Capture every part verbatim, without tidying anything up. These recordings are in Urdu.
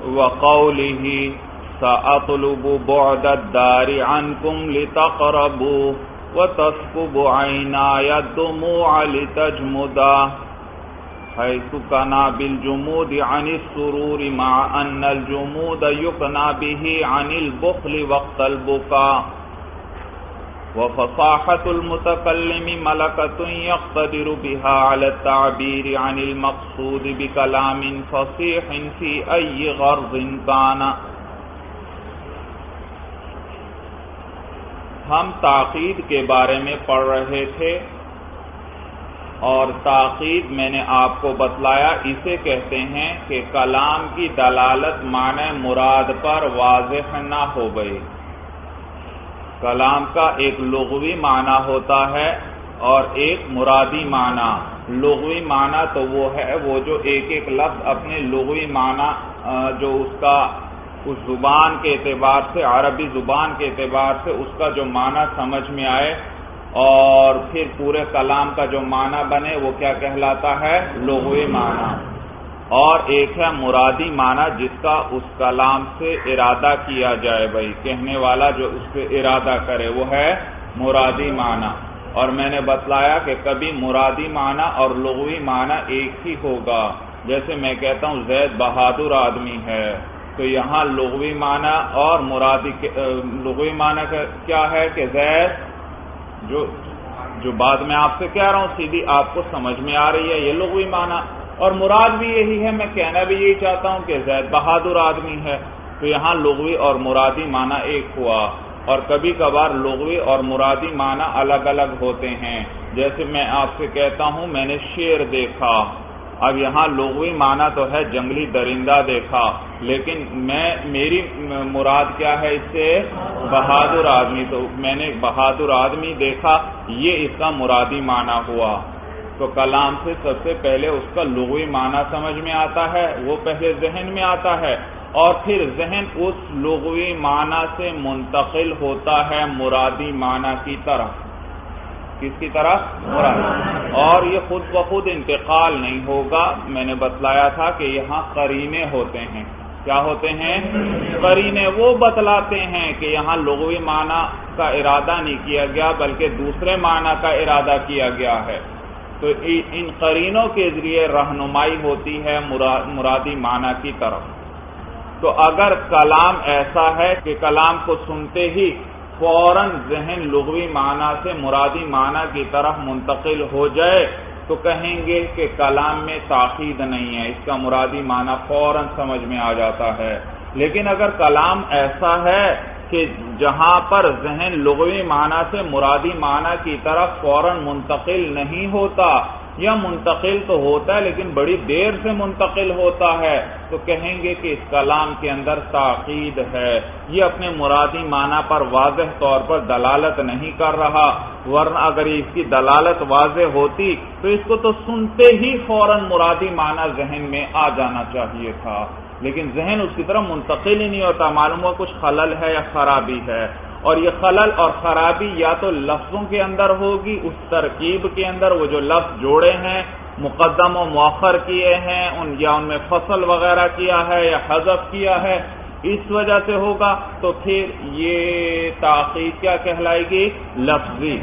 وقوله سأطلب بعد الدار عنكم لتقربوا وتسكب عيناي الدموع لتجمدا حيث كنا بالجمود عن السرور مع أن الجمود يقنى به عن البخل وقت البكاء وفصاحة المتكلم ملكة يقتدر بها على التعبير عن المقصود بكلام فصيح في أي غرض كان. ہم تاقید کے بارے میں پڑھ رہے تھے اور تاقید میں نے آپ کو بتلایا اسے کہتے ہیں کہ کلام کی دلالت معنی مراد پر واضح نہ ہو گئی. کلام کا ایک لغوی معنی ہوتا ہے اور ایک مرادی معنی. لغوی معنی تو وہ ہے وہ جو ایک ایک لفظ اپنے لغوی معنی جو اس کا اس زبان کے اعتبار سے عربی زبان کے اعتبار سے اس کا جو معنی سمجھ میں آئے اور پھر پورے کلام کا جو معنی بنے وہ کیا کہلاتا ہے؟ لغوی معنی. اور ایک ہے مرادی معنی جس کا اس کلام سے ارادہ کیا جائے، بھائی کہنے والا جو اس سے ارادہ کرے وہ ہے مرادی معنی. اور میں نے بتلایا کہ کبھی مرادی معنی اور لغوی معنی ایک ہی ہوگا. جیسے میں کہتا ہوں زید بہادر آدمی ہے، تو یہاں لغوی معنی اور مرادی لغوی معنی کیا ہے کہ زید جو جو بعد میں آپ سے کہہ رہا ہوں سیدھی آپ کو سمجھ میں آ رہی ہے، یہ لغوی معنی. اور مراد بھی یہی ہے، میں کہنا بھی یہی چاہتا ہوں کہ زید بہادر آدمی ہے. تو یہاں لغوی اور مرادی معنی ایک ہوا. اور کبھی کبھار لغوی اور مرادی معنی الگ الگ ہوتے ہیں. جیسے میں آپ سے کہتا ہوں میں نے شیر دیکھا، اب یہاں لغوی معنی تو ہے جنگلی درندہ دیکھا، لیکن میں میری مراد کیا ہے اس سے؟ بہادر آدمی. تو میں نے بہادر آدمی دیکھا، یہ اس کا مرادی معنی ہوا. تو کلام سے سب سے پہلے اس کا لغوی معنی سمجھ میں آتا ہے، وہ پہلے ذہن میں آتا ہے اور پھر ذہن اس لغوی معنی سے منتقل ہوتا ہے مرادی معنی کی طرف. کس کی طرف؟ مراد. اور یہ خود بخود انتقال نہیں ہوگا. میں نے بتلایا تھا کہ یہاں قرینے ہوتے ہیں. کیا ہوتے ہیں؟ قرینے وہ بتلاتے ہیں کہ یہاں لغوی معنی کا ارادہ نہیں کیا گیا بلکہ دوسرے معنی کا ارادہ کیا گیا ہے. تو ان قرینوں کے ذریعے رہنمائی ہوتی ہے مرادی معنی کی طرف. تو اگر کلام ایسا ہے کہ کلام کو سنتے ہی فوراً ذہن لغوی معنی سے مرادی معنی کی طرف منتقل ہو جائے تو کہیں گے کہ کلام میں تاخید نہیں ہے، اس کا مرادی معنی فوراً سمجھ میں آ جاتا ہے. لیکن اگر کلام ایسا ہے کہ جہاں پر ذہن لغوی معنی سے مرادی معنی کی طرف فوراً منتقل نہیں ہوتا یا منتقل تو ہوتا ہے لیکن بڑی دیر سے منتقل ہوتا ہے تو کہیں گے کہ اس کلام کے اندر تاقید ہے، یہ اپنے مرادی معنی پر واضح طور پر دلالت نہیں کر رہا. ورنہ اگر اس کی دلالت واضح ہوتی تو اس کو تو سنتے ہی فوراً مرادی معنی ذہن میں آ جانا چاہیے تھا، لیکن ذہن اس کی طرف منتقل ہی نہیں ہوتا. معلوم ہوا کچھ خلل ہے یا خرابی ہے. اور یہ خلل اور خرابی یا تو لفظوں کے اندر ہوگی، اس ترکیب کے اندر وہ جو لفظ جوڑے ہیں مقدم و مؤخر کیے ہیں ان یا ان میں فصل وغیرہ کیا ہے یا حذف کیا ہے، اس وجہ سے ہوگا. تو پھر یہ تاقید کیا کہلائے گی؟ لفظی.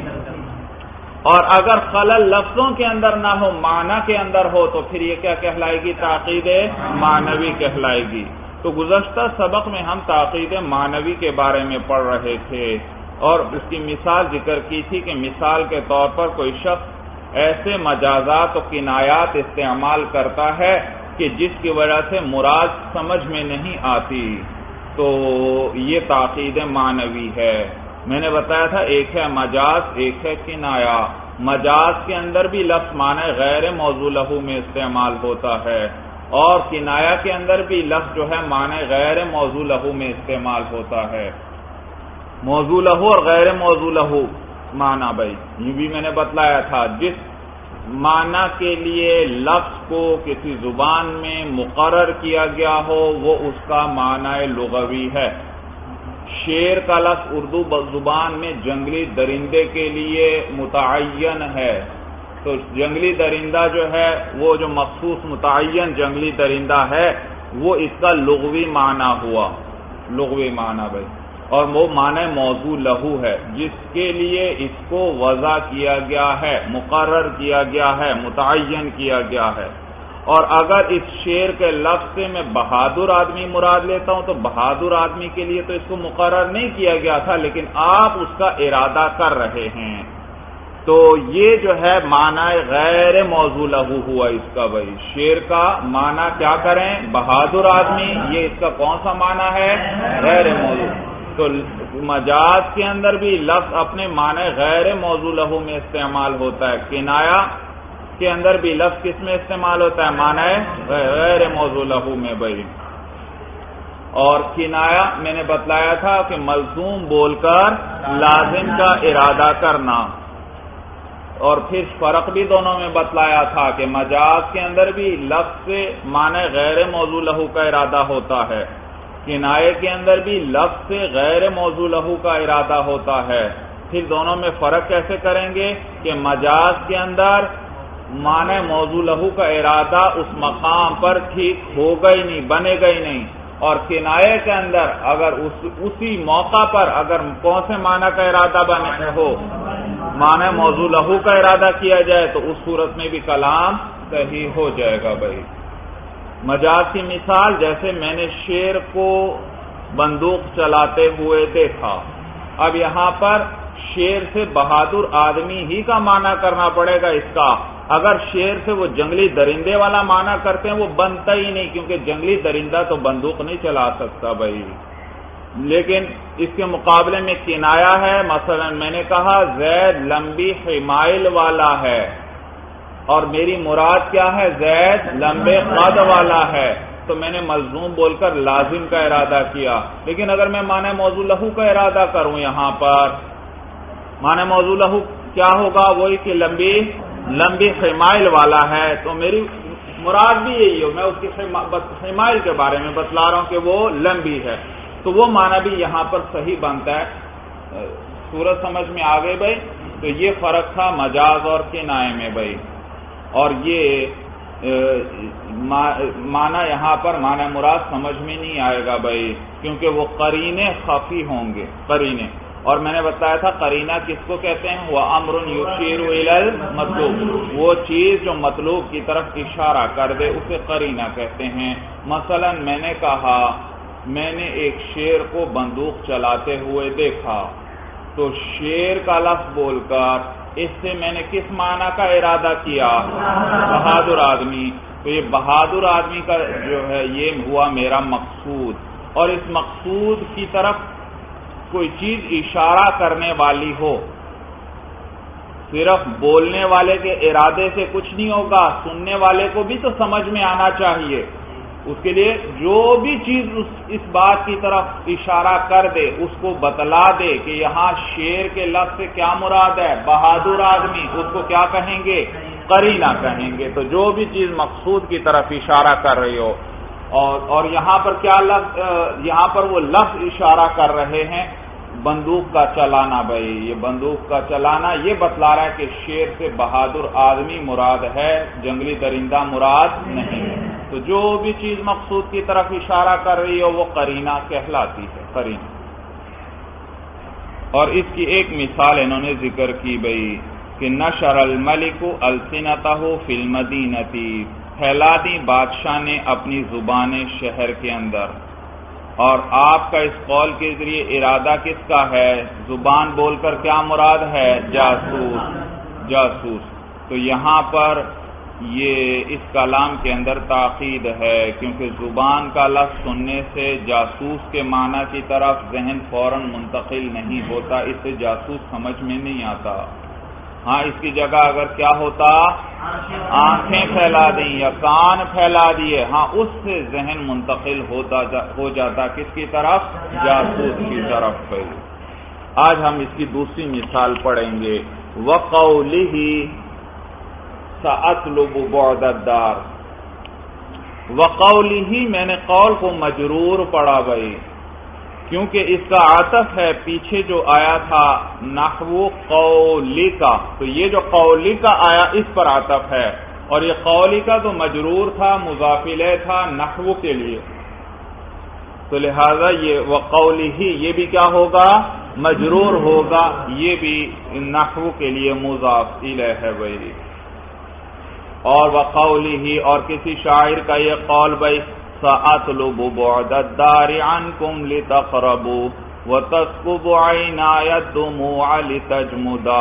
اور اگر خلل لفظوں کے اندر نہ ہو معنی کے اندر ہو تو پھر یہ کیا کہلائے گی؟ تاقید معنوی کہلائے گی. تو گزشتہ سبق میں ہم تاقید معنوی کے بارے میں پڑھ رہے تھے اور اس کی مثال ذکر کی تھی کہ مثال کے طور پر کوئی شخص ایسے مجازات و کنایات استعمال کرتا ہے کہ جس کی وجہ سے مراد سمجھ میں نہیں آتی، تو یہ تاقید معنوی ہے. میں نے بتایا تھا ایک ہے مجاز، ایک ہے کنایا. مجاز کے اندر بھی لفظ معنی غیر موضوع لہو میں استعمال ہوتا ہے اور کنایا کے اندر بھی لفظ جو ہے معنی غیر موضوع لہو میں استعمال ہوتا ہے. موضوع لہو اور غیر موضوع لہو معنی بھائی یہ بھی میں نے بتلایا تھا. جس معنی کے لیے لفظ کو کسی زبان میں مقرر کیا گیا ہو وہ اس کا معنی لغوی ہے. شیر کا لفظ اردو زبان میں جنگلی درندے کے لیے متعین ہے، تو جنگلی درندہ جو ہے وہ جو مخصوص متعین جنگلی درندہ ہے وہ اس کا لغوی معنی ہوا، لغوی معنی بھائی، اور وہ معنی موضوع لہو ہے جس کے لیے اس کو وضع کیا گیا ہے، مقرر کیا گیا ہے، متعین کیا گیا ہے۔ اور اگر اس شعر کے لفظ سے میں بہادر آدمی مراد لیتا ہوں تو بہادر آدمی کے لیے تو اس کو مقرر نہیں کیا گیا تھا، لیکن آپ اس کا ارادہ کر رہے ہیں، تو یہ جو ہے معنی غیر موضوع لہو ہوا اس کا بھائی۔ شعر کا معنی کیا کریں؟ بہادر آدمی، یہ اس کا کون سا معنی ہے؟ غیر موضوع۔ تو مجاز کے اندر بھی لفظ اپنے معنی غیر موضوع لہو میں استعمال ہوتا ہے، کنایہ کے اندر بھی لفظ کس میں استعمال ہوتا ہے؟ معنی غیر موضوع لہو میں بھائی۔ اور کنایہ میں نے بتلایا تھا کہ ملزوم بول کر لازم کا ارادہ کرنا، اور پھر فرق بھی دونوں میں بتلایا تھا کہ مجاز کے اندر بھی لفظ سے معنی غیر موضوع لہو کا ارادہ ہوتا ہے، کنایے کے اندر بھی لفظ سے غیر موضوع لہو کا ارادہ ہوتا ہے۔ پھر دونوں میں فرق کیسے کریں گے کہ مجاز کے اندر معنی موضوع لہو کا ارادہ اس مقام پر ٹھیک ہوگا ہی نہیں، بنے گا ہی نہیں، اور کنایے کے اندر اگر اس اسی موقع پر اگر کون سے معنی کا ارادہ بنے ہو، معنی موضوع لہو کا ارادہ کیا جائے تو اس صورت میں بھی کلام صحیح ہو جائے گا بھائی۔ مجاز کی مثال جیسے میں نے شیر کو بندوق چلاتے ہوئے دیکھا، اب یہاں پر شیر سے بہادر آدمی ہی کا معنی کرنا پڑے گا اس کا، اگر شیر سے وہ جنگلی درندے والا معنی کرتے ہیں وہ بنتا ہی نہیں، کیونکہ جنگلی درندہ تو بندوق نہیں چلا سکتا بھائی۔ لیکن اس کے مقابلے میں کنایا ہے، مثلا میں نے کہا زید لمبی حمائل والا ہے، اور میری مراد کیا ہے؟ زید لمبے قد والا ہے، تو میں نے ملزوم بول کر لازم کا ارادہ کیا۔ لیکن اگر میں معنی موضوع لہو کا ارادہ کروں، یہاں پر معنی موضوع لہو کیا ہوگا؟ وہی کہ لمبی لمبی حمائل والا ہے، تو میری مراد بھی یہی ہو، میں اس کی حمائل کے بارے میں بتلا رہا ہوں کہ وہ لمبی ہے، تو وہ معنی بھی یہاں پر صحیح بنتا ہے۔ صورت سمجھ میں آ گئی بھائی؟ تو یہ فرق تھا مجاز اور کنایے میں بھائی، اور یہ معنی یہاں پر معنی مراد سمجھ میں نہیں آئے گا بھائی، کیونکہ وہ قرینے خفی ہوں گے، قرینے، اور میں نے بتایا تھا قرینہ کس کو کہتے ہیں؟ وہ امر یشیر الی المطلوب، وہ چیز جو مطلوب کی طرف اشارہ کر دے اسے قرینہ کہتے ہیں۔ مثلا میں نے کہا میں نے ایک شیر کو بندوق چلاتے ہوئے دیکھا، تو شیر کا لفظ بول کر اس سے میں نے کس معنی کا ارادہ کیا؟ بہادر آدمی، تو یہ بہادر آدمی کا جو ہے یہ ہوا میرا مقصود، اور اس مقصود کی طرف کوئی چیز اشارہ کرنے والی ہو، صرف بولنے والے کے ارادے سے کچھ نہیں ہوگا، سننے والے کو بھی تو سمجھ میں آنا چاہیے، اس کے لیے جو بھی چیز اس اس بات کی طرف اشارہ کر دے اس کو بتلا دے کہ یہاں شیر کے لفظ سے کیا مراد ہے؟ بہادر آدمی، اس کو کیا کہیں گے؟ قرینہ کہیں گے۔ تو جو بھی چیز مقصود کی طرف اشارہ کر رہی ہو، اور اور یہاں پر کیا لفظ یہاں پر وہ لفظ اشارہ کر رہے ہیں بندوق کا چلانا بھائی، یہ بندوق کا چلانا یہ بتلا رہا ہے کہ شیر سے بہادر آدمی مراد ہے، جنگلی درندہ مراد نہیں۔ تو جو بھی چیز مقصود کی طرف اشارہ کر رہی ہو وہ قرینہ کہلاتی ہے، قرینہ۔ اور اس کی ایک مثال انہوں نے ذکر کی بھائی کہ نشر الملک السنتہ فی المدینہ، پھیلا دی بادشاہ نے اپنی زبان شہر کے اندر، اور آپ کا اس قول کے ذریعے ارادہ کس کا ہے؟ زبان بول کر کیا مراد ہے؟ جاسوس، جاسوس۔ تو یہاں پر یہ اس کلام کے اندر تاکید ہے، کیونکہ زبان کا لفظ سننے سے جاسوس کے معنی کی طرف ذہن فوراً منتقل نہیں ہوتا، اس سے جاسوس سمجھ میں نہیں آتا۔ ہاں اس کی جگہ اگر کیا ہوتا؟ آنکھیں پھیلا دیں یا کان پھیلا دیے، ہاں اس سے ذہن منتقل ہوتا جا ہو جاتا کس کی طرف؟ جاسوس کی طرف۔ آج ہم اس کی دوسری مثال پڑھیں گے، وَقَوْلِهِ سَأَطْلُبُ بُعْدَ الدَّارِ۔ وَقَوْلِهِ میں نے قول کو مجرور پڑھا بھائی، کیونکہ اس کا عطف ہے پیچھے جو آیا تھا نحو قولی کا، تو یہ جو قولی کا آیا اس پر عطف ہے، اور یہ قولی کا تو مجرور تھا، مضاف الیہ تھا نحو کے لیے، تو لہذا یہ وقولی ہی یہ بھی کیا ہوگا؟ مجرور ہوگا، یہ بھی نحو کے لیے مضاف الیہ ہے بھائی۔ اور وقولی ہی اور کسی شاعر کا یہ قول بھائی سأطلب بعد الدار عنكم لتقربوا وتسكب عيناي الدموع لتجمدا۔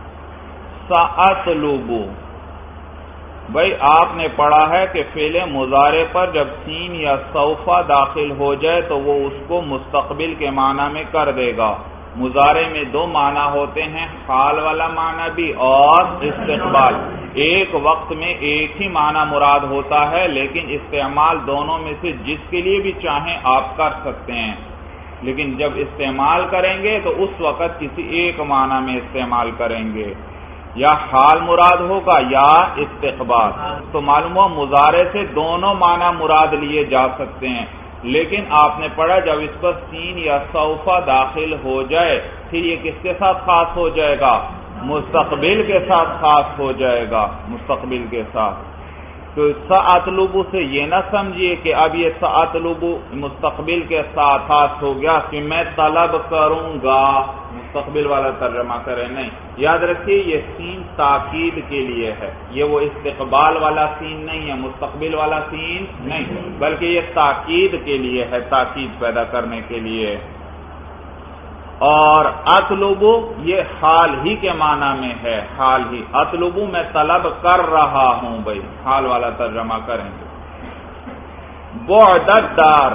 سأطلب بھائی آپ نے پڑھا ہے کہ فعل مضارع پر جب سین یا سوفا داخل ہو جائے تو وہ اس کو مستقبل کے معنی میں کر دے گا۔ مضارع میں دو معنی ہوتے ہیں، حال والا معنی بھی اور استقبال۔ ایک وقت میں ایک ہی معنی مراد ہوتا ہے، لیکن استعمال دونوں میں سے جس کے لیے بھی چاہیں آپ کر سکتے ہیں، لیکن جب استعمال کریں گے تو اس وقت کسی ایک معنی میں استعمال کریں گے، یا حال مراد ہوگا یا استقبال۔ تو معلوم ہوا مضارع سے دونوں معنی مراد لیے جا سکتے ہیں، لیکن آپ نے پڑھا جب اس پر سین یا سوفا داخل ہو جائے پھر یہ کس کے ساتھ خاص ہو جائے گا؟ مستقبل کے ساتھ خاص ہو جائے گا، مستقبل کے ساتھ۔ تو سأطلب سے یہ نہ سمجھیے کہ اب یہ سأطلب مستقبل کے ساتھ خاص ہو گیا کہ میں طلب کروں گا، مستقبل والا ترجمہ کریں، نہیں۔ یاد رکھیے یہ سین تاکید کے لیے ہے، یہ وہ استقبال والا سین نہیں ہے، مستقبل والا سین نہیں، بلکہ یہ تاکید کے لیے ہے، تاکید پیدا کرنے کے لیے۔ اور اطلب یہ حال ہی کے معنی میں ہے، حال ہی، اطلب میں طلب کر رہا ہوں بھائی، حال والا ترجمہ کریں گے۔ بعد الدار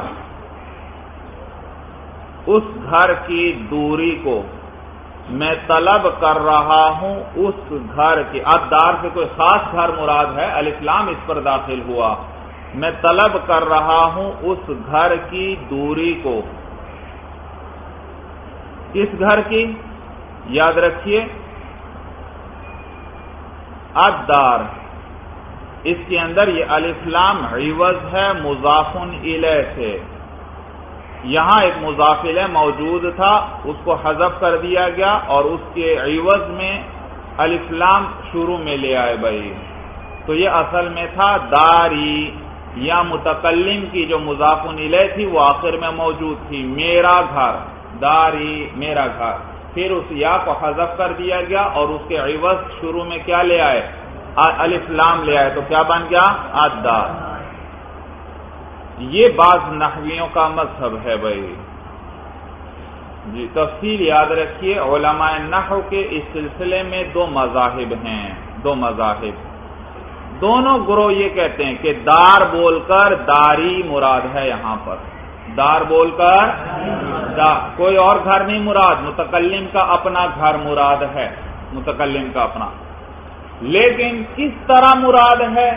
اس گھر کی دوری کو میں طلب کر رہا ہوں، اس گھر کی، اب دار سے کوئی خاص گھر مراد ہے، الف لام اس پر داخل ہوا، میں طلب کر رہا ہوں اس گھر کی دوری کو۔ کس گھر کی؟ یاد رکھیے الدار، اس کے اندر یہ الف لام عوض ہے مضاف الیہ سے، یہاں ایک مضاف الیہ موجود تھا اس کو حذف کر دیا گیا اور اس کے عوض میں الف لام شروع میں لے آئے بھائی، تو یہ اصل میں تھا داری، یا متکلم کی جو مضاف الیہ تھی وہ آخر میں موجود تھی، میرا گھر، داری میرا گھر، پھر اس یا کو حذف کر دیا گیا اور اس کے عوض شروع میں کیا لے آئے؟ الف لام لے آئے، تو کیا بن گیا؟ الدار۔ یہ بعض نحویوں کا مذہب ہے بھائی جی، تفصیل یاد رکھیے، علماء نحو کے اس سلسلے میں دو مذاہب ہیں، دو مذاہب، دونوں گروہ یہ کہتے ہیں کہ دار بول کر داری مراد ہے، یہاں پر دار بول کر دا کوئی اور گھر نہیں مراد، متکلم کا اپنا گھر مراد ہے، متکلم کا اپنا، لیکن کس طرح مراد ہے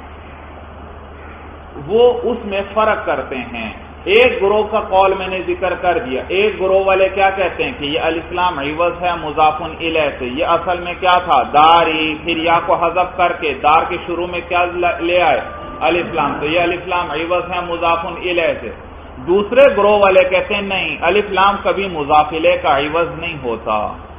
وہ اس میں فرق کرتے ہیں۔ ایک گروہ کا قول میں نے ذکر کر دیا، ایک گروہ والے کیا کہتے ہیں کہ یہ الف لام عوض ہے مضاف الیہ سے، یہ اصل میں کیا تھا؟ داری، پھر یا کو حذف کر کے دار کے شروع میں کیا لے آئے؟ الف لام، تو یہ الف لام عوض ہے مضاف الیہ سے۔ دوسرے گروہ والے کہتے ہیں نہیں، الف لام کبھی مضاف الیہ کا عوض نہیں ہوتا،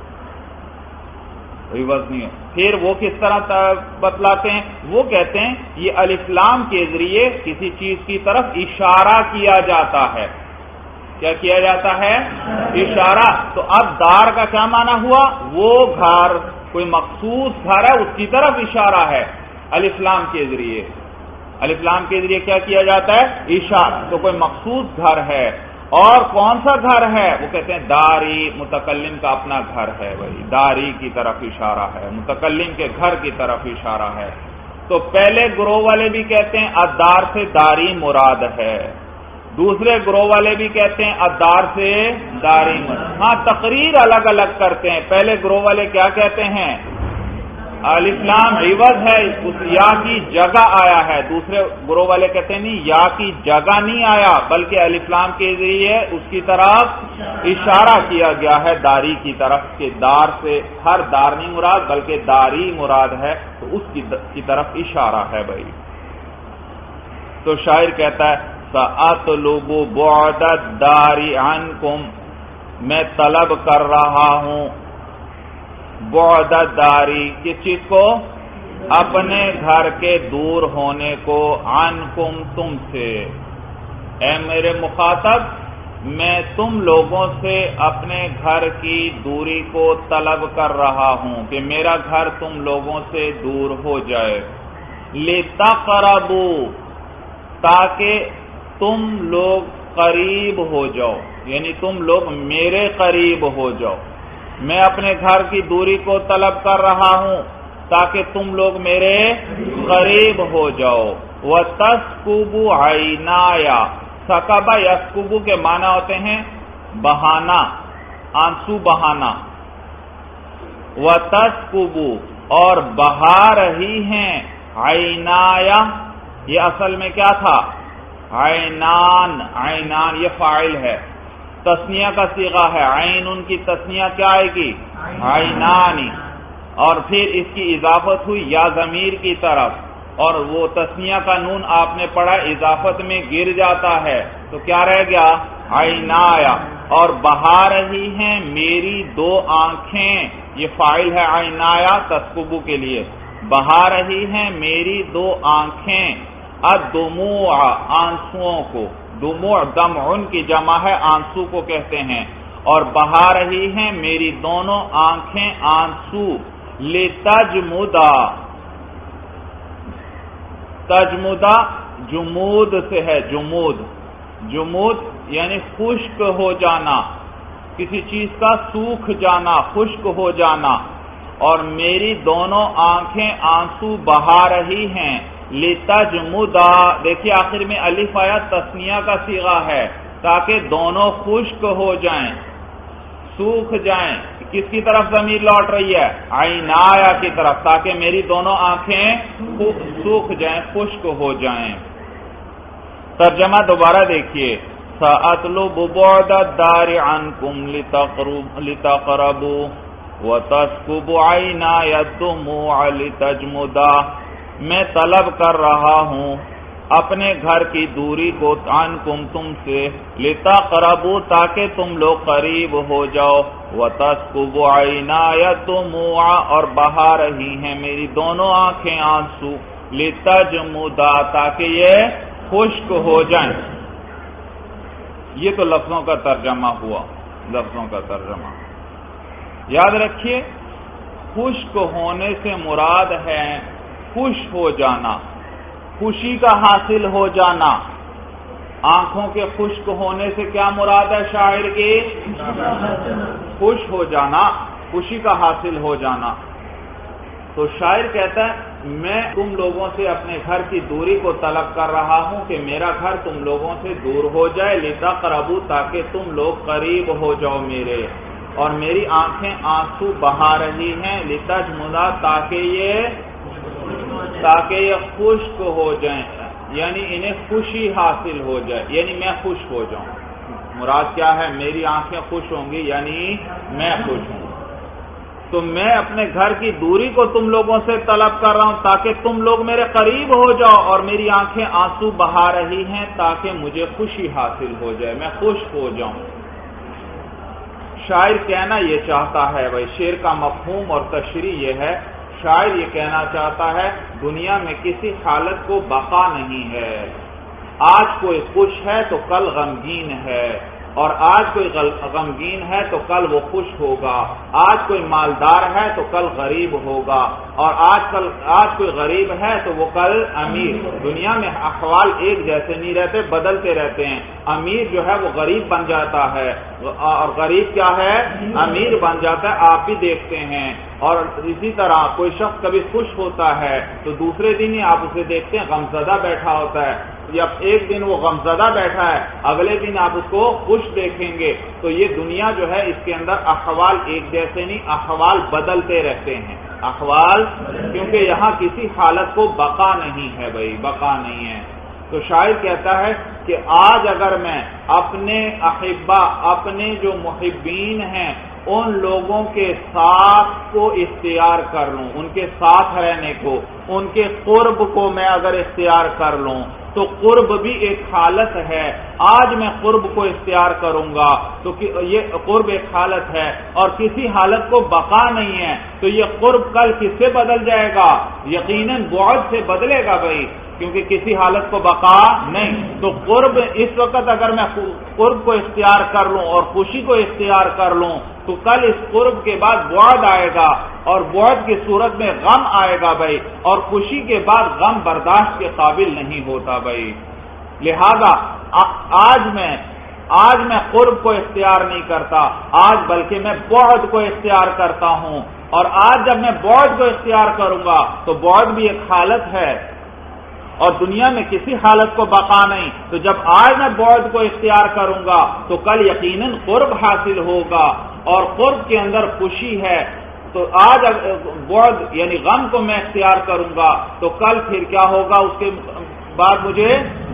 عوض نہیں ہوتا۔ پھر وہ کس طرح بتلاتے ہیں؟ وہ کہتے ہیں یہ الف لام کے ذریعے کسی چیز کی طرف اشارہ کیا جاتا ہے، کیا کیا جاتا ہے؟ اشارہ۔ تو اب دار کا کیا معنی ہوا؟ وہ گھر، کوئی مخصوص گھر ہے اس کی طرف اشارہ ہے الف لام کے ذریعے، الف لام کے ذریعے کیا کیا جاتا ہے؟ اشارہ، تو کوئی مخصوص گھر ہے، اور کون سا گھر ہے؟ وہ کہتے ہیں داری، متکلم کا اپنا گھر ہے بھائی، داری کی طرف اشارہ ہے، متکلم کے گھر کی طرف اشارہ ہے۔ تو پہلے گروہ والے بھی کہتے ہیں الدار سے داری مراد ہے، دوسرے گروہ والے بھی کہتے ہیں الدار سے داری مراد، ہاں تقریر الگ الگ کرتے ہیں۔ پہلے گروہ والے کیا کہتے ہیں؟ الف لام عوض ہے، اس یا کی جگہ آیا ہے، دوسرے گروہ والے کہتے ہیں نہیں، یا کی جگہ نہیں آیا بلکہ الف لام کے ذریعے اس کی طرف اشارہ کیا گیا ہے داری کی طرف، کہ دار سے ہر دار نہیں مراد بلکہ داری مراد ہے، تو اس کی طرف اشارہ ہے بھائی۔ تو شاعر کہتا ہے سأطلب بعد الدار عنکم، میں طلب کر رہا ہوں بعد داری، کس چیز کو؟ اپنے گھر کے دور ہونے کو عنکم تم سے، اے میرے مخاطب میں تم لوگوں سے اپنے گھر کی دوری کو طلب کر رہا ہوں کہ میرا گھر تم لوگوں سے دور ہو جائے، لِتَقْرَبُوا تاکہ تم لوگ قریب ہو جاؤ، یعنی تم لوگ میرے قریب ہو جاؤ۔ میں اپنے گھر کی دوری کو طلب کر رہا ہوں تاکہ تم لوگ میرے قریب ہو جاؤ۔ وَتَسْكُبُ عَيْنَايَ، سکبہ یسکبو کے معنی ہوتے ہیں بہانا، آنسو بہانا۔ وَتَسْكُبُ اور بہا رہی ہیں، عینایا یہ اصل میں کیا تھا؟ عینان، عینان یہ فاعل ہے، تثنیہ کا صیغہ ہے، عین ان کی تثنیہ کیا آئے گی؟ عینانی، اور پھر اس کی اضافت ہوئی یا ضمیر کی طرف، اور وہ تثنیہ کا نون آپ نے پڑھا اضافت میں گر جاتا ہے تو کیا رہ گیا؟ عینایا، اور بہا رہی ہیں میری دو آنکھیں، یہ فاعل ہے عینایا تسکبو کے لیے، بہا رہی ہیں میری دو آنکھیں، الدموع آنسوؤں کو، دموع دمع کی جمع ہے، آنسو کو کہتے ہیں، اور بہا رہی ہیں میری دونوں آنکھیں آنسو، لتجمدا، تجمدا جمود سے ہے، جمود، جمود یعنی خشک ہو جانا، کسی چیز کا سوکھ جانا، خشک ہو جانا، اور میری دونوں آنکھیں آنسو بہا رہی ہیں، لتجمدا، دیکھیے آخر میں الف آیا تثنیہ کا صیغہ ہے تاکہ دونوں خشک ہو جائیں، سوکھ جائیں، کس کی طرف ضمیر لوٹ رہی ہے؟ عینایا کی طرف، تاکہ میری دونوں آنکھیں سوکھ جائیں، خشک ہو جائیں۔ ترجمہ دوبارہ دیکھیے، سأطلب بعد الدار عنکم لتقربوا وتسكب عینایا الدموع لتجمدا، میں طلب کر رہا ہوں اپنے گھر کی دوری کو عنکم تم سے، لتقربوا تاکہ تم لوگ قریب ہو جاؤ، وتسكب عینایا الدموع اور بہا رہی ہیں میری دونوں آنکھیں آنسو، لتجمدا تاکہ یہ خشک ہو جائیں۔ یہ تو لفظوں کا ترجمہ ہوا، لفظوں کا ترجمہ یاد رکھیے، خشک ہونے سے مراد ہے خوش ہو جانا، خوشی کا حاصل ہو جانا۔ آنکھوں کے خشک ہونے سے کیا مراد ہے شاعر کی؟ خوش ہو جانا، خوشی کا حاصل ہو جانا۔ تو شاعر کہتا ہے میں تم لوگوں سے اپنے گھر کی دوری کو طلب کر رہا ہوں کہ میرا گھر تم لوگوں سے دور ہو جائے، لتقربوا تاکہ تم لوگ قریب ہو جاؤ میرے، اور میری آنکھیں آنسو بہا رہی ہیں، لتجمدا تاکہ یہ تاکہ یہ خشک ہو جائیں، یعنی انہیں خوشی حاصل ہو جائے، یعنی میں خوش ہو جاؤں۔ مراد کیا ہے؟ میری آنکھیں خوش ہوں گی یعنی میں خوش ہوں۔ تو میں اپنے گھر کی دوری کو تم لوگوں سے طلب کر رہا ہوں تاکہ تم لوگ میرے قریب ہو جاؤ، اور میری آنکھیں آنسو بہا رہی ہیں تاکہ مجھے خوشی حاصل ہو جائے، میں خوش ہو جاؤں۔ شاعر کہنا یہ چاہتا ہے، بھائی شعر کا مفہوم اور تشریح یہ ہے، شاعر یہ کہنا چاہتا ہے دنیا میں کسی حالت کو بقا نہیں ہے، آج کوئی خوش ہے تو کل غمگین ہے، اور آج کوئی غمگین ہے تو کل وہ خوش ہوگا، آج کوئی مالدار ہے تو کل غریب ہوگا، اور آج کل آج کوئی غریب ہے تو وہ کل امیر۔ دنیا میں احوال ایک جیسے نہیں رہتے، بدلتے رہتے ہیں۔ امیر جو ہے وہ غریب بن جاتا ہے، اور غریب کیا ہے؟ امیر بن جاتا ہے، آپ بھی دیکھتے ہیں۔ اور اسی طرح کوئی شخص کبھی خوش ہوتا ہے تو دوسرے دن ہی آپ اسے دیکھتے ہیں غمزدہ بیٹھا ہوتا ہے، یا ایک دن وہ غمزدہ بیٹھا ہے اگلے دن آپ اس کو خوش دیکھیں گے۔ تو یہ دنیا جو ہے اس کے اندر احوال ایک جیسے نہیں، احوال بدلتے رہتے ہیں، احوال، کیونکہ یہاں کسی حالت کو بقا نہیں ہے، بھائی بقا نہیں ہے۔ تو شاعر کہتا ہے کہ آج اگر میں اپنے احبا، اپنے جو محبین ہیں ان لوگوں کے ساتھ کو اختیار کر لوں، ان کے ساتھ رہنے کو، ان کے قرب کو میں اگر اختیار کر لوں تو قرب بھی ایک حالت ہے۔ آج میں قرب کو اختیار کروں گا تو یہ قرب ایک حالت ہے اور کسی حالت کو بقا نہیں ہے، تو یہ قرب کل کس سے بدل جائے گا؟ یقیناً بعد سے بدلے گا بھائی، کیونکہ کسی حالت کو بقا نہیں۔ تو قرب اس وقت اگر میں قرب کو اختیار کر لوں اور خوشی کو اختیار کر لوں تو کل اس قرب کے بعد بعد آئے گا اور بعد کی صورت میں غم آئے گا بھائی، اور خوشی کے بعد غم برداشت کے قابل نہیں ہوتا بھائی۔ لہذا آج میں آج میں قرب کو اختیار نہیں کرتا، آج بلکہ میں بعد کو اختیار کرتا ہوں، اور آج جب میں بعد کو اختیار کروں گا تو بعد بھی ایک حالت ہے اور دنیا میں کسی حالت کو بقا نہیں، تو جب آج میں بعد کو اختیار کروں گا تو کل یقیناً قرب حاصل ہوگا، اور قرب کے اندر خوشی ہے، تو آج بعد یعنی غم کو میں اختیار کروں گا تو کل پھر کیا ہوگا؟ اس کے بعد مجھے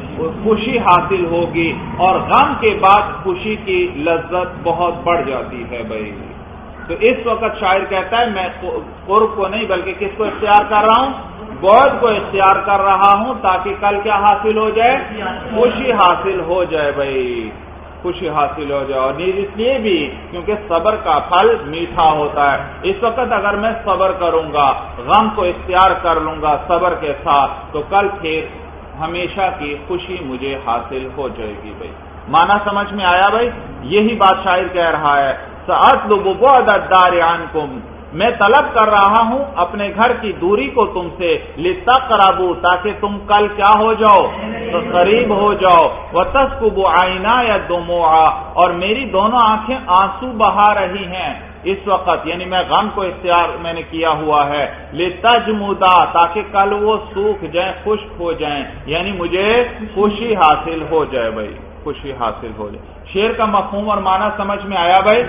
خوشی حاصل ہوگی، اور غم کے بعد خوشی کی لذت بہت بڑھ جاتی ہے بھائی۔ تو اس وقت شاعر کہتا ہے میں قرب کو نہیں بلکہ کس کو اختیار کر رہا ہوں؟ بعد کو اختیار کر رہا ہوں، تاکہ کل کیا حاصل ہو جائے؟ خوشی حاصل ہو جائے بھائی، خوشی حاصل ہو جائے۔ اور نیز اس لیے بھی کیونکہ صبر کا پھل میٹھا ہوتا ہے۔ اس وقت اگر میں صبر کروں گا، غم کو اختیار کر لوں گا صبر کے ساتھ، تو کل پھر ہمیشہ کی خوشی مجھے حاصل ہو جائے گی بھائی۔ معنی سمجھ میں آیا بھائی؟ یہی بات شاعر کہہ رہا ہے، سأطلب بعد الدار عنکم، میں طلب کر رہا ہوں اپنے گھر کی دوری کو تم سے، لتقربوا، تاکہ تم کل کیا ہو جاؤ؟ تو قریب ہو جاؤ، وتسکب عینایا الدموع، اور میری دونوں آنکھیں آنسو بہا رہی ہیں اس وقت، یعنی میں غم کو اختیار میں نے کیا ہوا ہے، لتجمدا، تاکہ کل وہ سوکھ جائیں، خشک ہو جائیں، یعنی مجھے خوشی حاصل ہو جائے بھائی، خوشی حاصل ہو جائے۔ شعر کا مفہوم اور معنی سمجھ میں آیا بھائی؟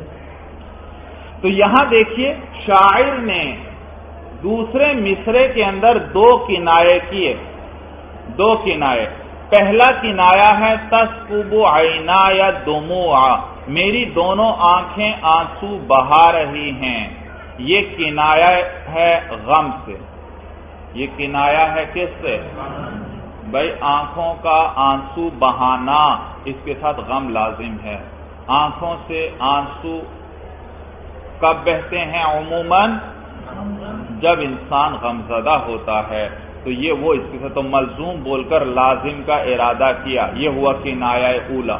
تو یہاں دیکھیے شاعر نے دوسرے مصرے کے اندر دو کنائے کیے، دو کنائے۔ پہلا کنایا ہے تسکب عینایا الدموع، میری دونوں آنکھیں آنسو بہا رہی ہیں، یہ کنایا ہے غم سے۔ یہ کنایا ہے کس سے بھائی؟ آنکھوں کا آنسو بہانا، اس کے ساتھ غم لازم ہے۔ آنکھوں سے آنسو کب بہتے ہیں؟ عموماً جب انسان غمزدہ ہوتا ہے، تو یہ وہ اس کے ساتھ تو ملزوم بول کر لازم کا ارادہ کیا، یہ ہوا کنایہ اولا۔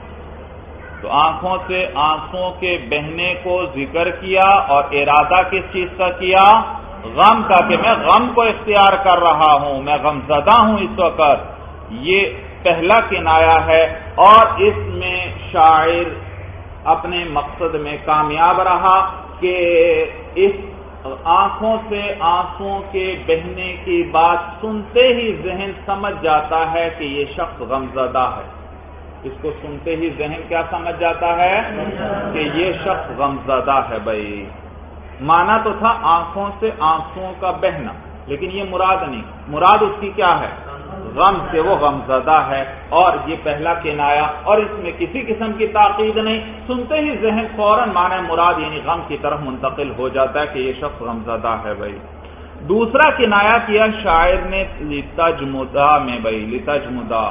تو آنکھوں سے آنسوں کے بہنے کو ذکر کیا اور ارادہ کس چیز کا کیا؟ غم کا، کہ میں غم کو اختیار کر رہا ہوں، میں غمزدہ ہوں اس وقت، یہ پہلا کنایا ہے، اور اس میں شاعر اپنے مقصد میں کامیاب رہا کہ اس آنکھوں سے آنسوں کے بہنے کی بات سنتے ہی ذہن سمجھ جاتا ہے کہ یہ شخص غمزدہ ہے۔ اس کو سنتے ہی ذہن کیا سمجھ جاتا ہے؟ کہ یہ شخص غمزدہ ہے بھائی۔ مانا تو تھا آنکھوں سے آنسوں کا بہنا، لیکن یہ مراد نہیں، مراد اس کی کیا ہے؟ غم سے وہ غمزدہ ہے، اور یہ پہلا کنایا، اور اس میں کسی قسم کی تاکید نہیں، سنتے ہی ذہن فوراً معنی مراد یعنی غم کی طرف منتقل ہو جاتا ہے کہ یہ شخص غمزدہ ہے بھائی۔ دوسرا کنایا کیا شاعر نے لتجمدا میں بھائی، لتجمدا،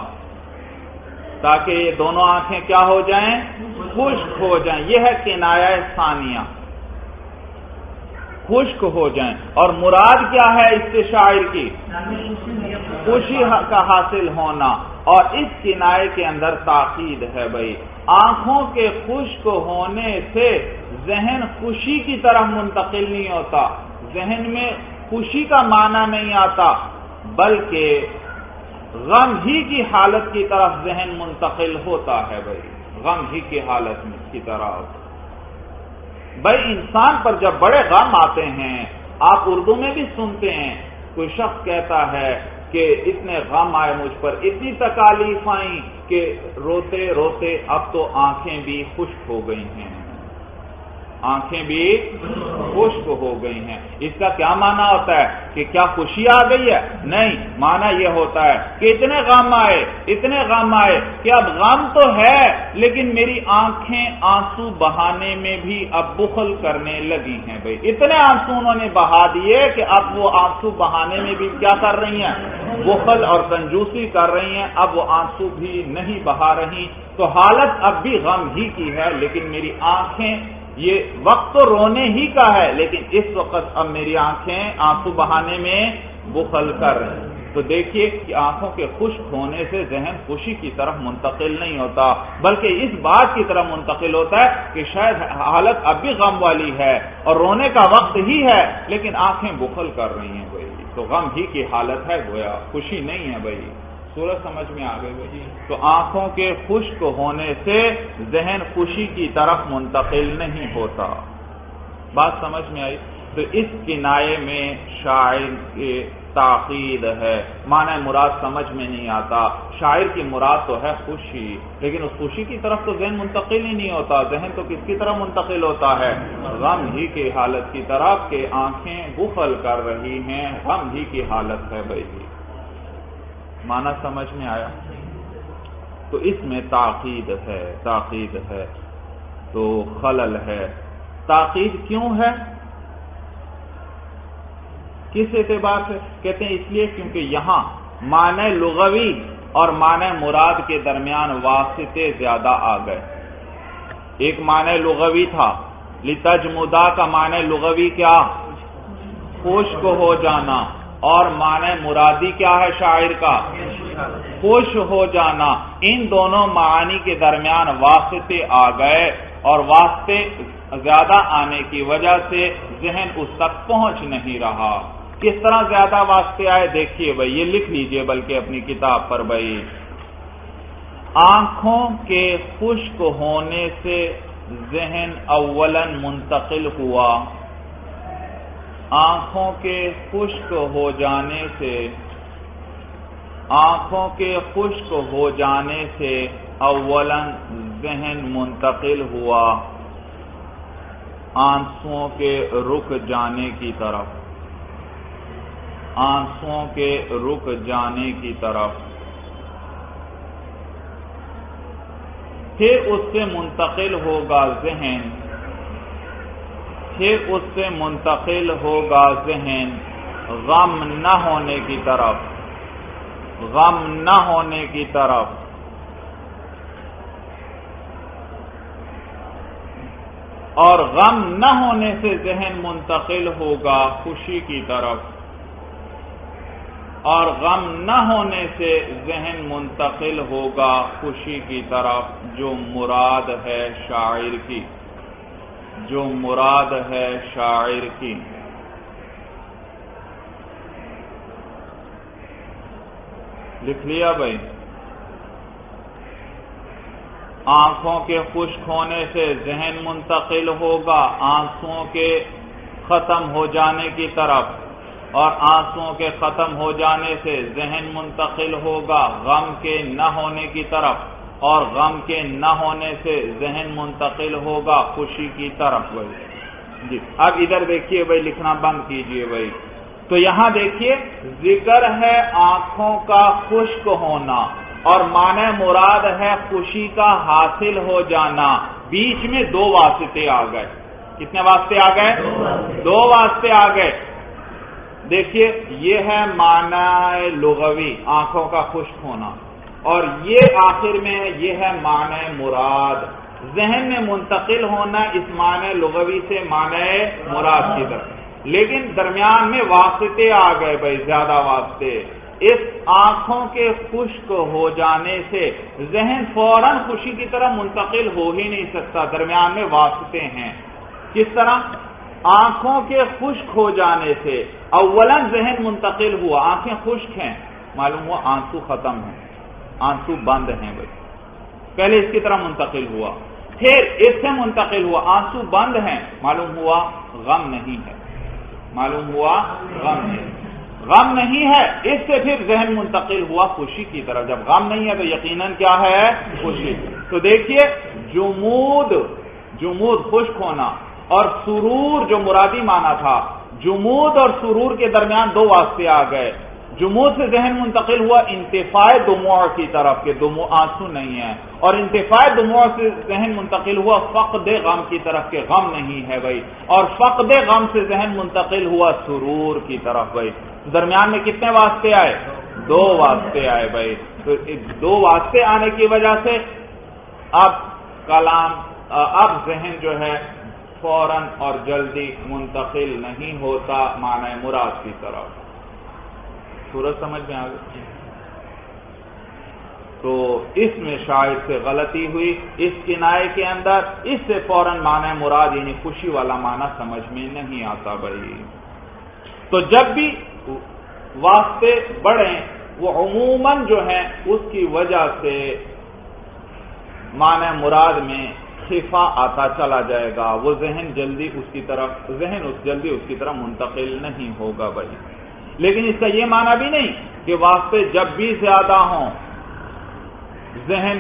تاکہ یہ دونوں آنکھیں کیا ہو جائیں؟ خشک ہو جائیں، یہ ہے کنایا ثانیہ، خشک ہو جائیں۔ اور مراد کیا ہے اس سے شاعر کی؟ خوشی کا حاصل ہونا، اور اس کنائے کے اندر تاکید ہے بھائی، آنکھوں کے خشک ہونے سے ذہن خوشی کی طرف منتقل نہیں ہوتا، ذہن میں خوشی کا معنی نہیں آتا، بلکہ غم ہی کی حالت کی طرف ذہن منتقل ہوتا ہے بھائی، غم ہی کی حالت کی طرح ہوتا بھائی۔ انسان پر جب بڑے غم آتے ہیں، آپ اردو میں بھی سنتے ہیں، کوئی شخص کہتا ہے کہ اتنے غم آئے مجھ پر، اتنی تکالیف آئیں کہ روتے روتے اب تو آنکھیں بھی خشک ہو گئی ہیں۔ آنکھیں بھی خشک ہو گئی ہیں۔ اس کا کیا معنی ہوتا ہے کہ کیا خوشی آ گئی ہے؟ نہیں، معنی یہ ہوتا ہے کہ اتنے غم آئے اتنے غم آئے کہ اب غم تو ہے لیکن میری آنکھیں آنسو بہانے میں بھی اب بخل کرنے لگی ہیں۔ بھائی اتنے آنسو انہوں نے بہا دیے کہ اب وہ آنسو بہانے میں بھی کیا کر رہی ہیں؟ بخل اور کنجوسی کر رہی ہیں، اب وہ آنسو بھی نہیں بہا رہی۔ تو حالت اب بھی غم ہی کی ہے، لیکن میری آنکھیں، یہ وقت تو رونے ہی کا ہے لیکن اس وقت اب میری آنکھیں آنسو بہانے میں بخل کر رہی ہیں۔ تو دیکھیے کہ آنکھوں کے خشک ہونے سے ذہن خوشی کی طرف منتقل نہیں ہوتا، بلکہ اس بات کی طرف منتقل ہوتا ہے کہ شاید حالت اب بھی غم والی ہے اور رونے کا وقت ہی ہے لیکن آنکھیں بخل کر رہی ہیں۔ بھائی تو غم ہی کی حالت ہے، گویا خوشی نہیں ہے۔ بھائی سورج سمجھ میں آ گئی بھائی؟ تو آنکھوں کے خشک ہونے سے ذہن خوشی کی طرف منتقل نہیں ہوتا۔ بات سمجھ میں آئی؟ تو اس کنایے میں شاعر کے تاکید ہے، معنی مراد سمجھ میں نہیں آتا۔ شاعر کی مراد تو ہے خوشی، لیکن اس خوشی کی طرف تو ذہن منتقل ہی نہیں ہوتا۔ ذہن تو کس کی طرف منتقل ہوتا ہے؟ غم ہی کی حالت کی طرف کہ آنکھیں بخل کر رہی ہیں، غم ہی کی حالت ہے۔ بھائی معنی سمجھ میں آیا؟ تو اس میں تاکید ہے، تاکید ہے تو خلل ہے۔ تاکید کیوں ہے؟ کس اعتبار سے؟ کہتے ہیں اس لیے کیونکہ یہاں معنی لغوی اور معنی مراد کے درمیان واسطے زیادہ آ گئے۔ ایک معنی لغوی تھا، لتجمدا کا معنی لغوی کیا؟ خشک ہو جانا، اور معنی مرادی کیا ہے شاعر کا؟ خوش ہو جانا۔ ان دونوں معانی کے درمیان واسطے آ گئے اور واسطے زیادہ آنے کی وجہ سے ذہن اس تک پہنچ نہیں رہا۔ کس طرح زیادہ واسطے آئے دیکھیے بھائی، یہ لکھ لیجئے بلکہ اپنی کتاب پر بھائی۔ آنکھوں کے خشک ہونے سے ذہن اولاً منتقل ہوا، آنکھوں کے خشک ہو جانے سے آنکھوں کے خشک ہو جانے سے اولاً ذہن منتقل ہوا آنسوؤں کے رک جانے کی طرف، آنسوؤں کے رک جانے کی طرف، پھر اس سے منتقل ہوگا ذہن پھر اس سے منتقل ہوگا ذہن غم نہ ہونے کی طرف، غم نہ ہونے کی طرف، اور غم نہ ہونے سے ذہن منتقل ہوگا خوشی کی طرف، اور غم نہ ہونے سے ذہن منتقل ہوگا خوشی کی طرف، جو مراد ہے شاعر کی جو مراد ہے شاعر کی لکھ لیا بھائی؟ آنکھوں کے خشک ہونے سے ذہن منتقل ہوگا آنسوؤں کے ختم ہو جانے کی طرف، اور آنسوؤں کے ختم ہو جانے سے ذہن منتقل ہوگا غم کے نہ ہونے کی طرف، اور غم کے نہ ہونے سے ذہن منتقل ہوگا خوشی کی طرف۔ بھائی جی اب ادھر دیکھیے بھائی، لکھنا بند کیجئے بھائی۔ تو یہاں دیکھیے ذکر ہے آنکھوں کا خشک ہونا اور معنی مراد ہے خوشی کا حاصل ہو جانا، بیچ میں دو واسطے آ گئے۔ کتنے واسطے آ گئے؟ دو واسطے آ گئے۔ دیکھیے یہ ہے معنی لغوی آنکھوں کا خشک ہونا، اور یہ آخر میں یہ ہے معنی مراد، ذہن میں منتقل ہونا اس معنی لغوی سے معنی مراد کی طرف، لیکن درمیان میں واسطے آ گئے بھائی، زیادہ واسطے۔ اس آنکھوں کے خشک ہو جانے سے ذہن فوراً خوشی کی طرف منتقل ہو ہی نہیں سکتا، درمیان میں واسطے ہیں۔ کس طرح؟ آنکھوں کے خشک ہو جانے سے اولاً ذہن منتقل ہوا، آنکھیں خشک ہیں، معلوم ہوا آنسو ختم ہیں، آنسو بند ہیں بھائی، پہلے اس کی طرف منتقل ہوا، پھر اس سے منتقل ہوا، آنسو بند ہیں، معلوم ہوا غم نہیں ہے، معلوم ہوا غم نہیں غم نہیں ہے، اس سے پھر ذہن منتقل ہوا خوشی کی طرف۔ جب غم نہیں ہے تو یقیناً کیا ہے؟ خوشی۔ تو دیکھیے جمود جمود خشک ہونا اور سرور جو مرادی معنی تھا، جمود اور سرور کے درمیان دو واسطے آ گئے۔ جمود سے ذہن منتقل ہوا انتفاع دموع کی طرف کہ دموع آنسو نہیں ہے، اور انتفاع دموع سے ذہن منتقل ہوا فقد غم کی طرف کہ غم نہیں ہے بھائی، اور فقد غم سے ذہن منتقل ہوا سرور کی طرف بھائی۔ درمیان میں کتنے واسطے آئے؟ دو واسطے آئے بھائی۔ تو دو واسطے آنے کی وجہ سے اب کلام اب ذہن جو ہے فوراً اور جلدی منتقل نہیں ہوتا معنی مراد کی طرف۔ سورج سمجھ میں آ گئی؟ تو اس میں شاعر سے غلطی ہوئی، اس کنائے کے اندر اس سے فوراً معنی مراد یعنی خوشی والا معنی سمجھ میں نہیں آتا بھائی۔ تو جب بھی واسطے بڑھیں وہ عموماً جو ہیں اس کی وجہ سے معنی مراد میں خفا آتا چلا جائے گا، وہ ذہن جلدی اس کی طرف ذہن اس جلدی اس کی طرف منتقل نہیں ہوگا بھائی۔ لیکن اس کا یہ معنی بھی نہیں کہ واسطے جب بھی زیادہ ہوں ذہن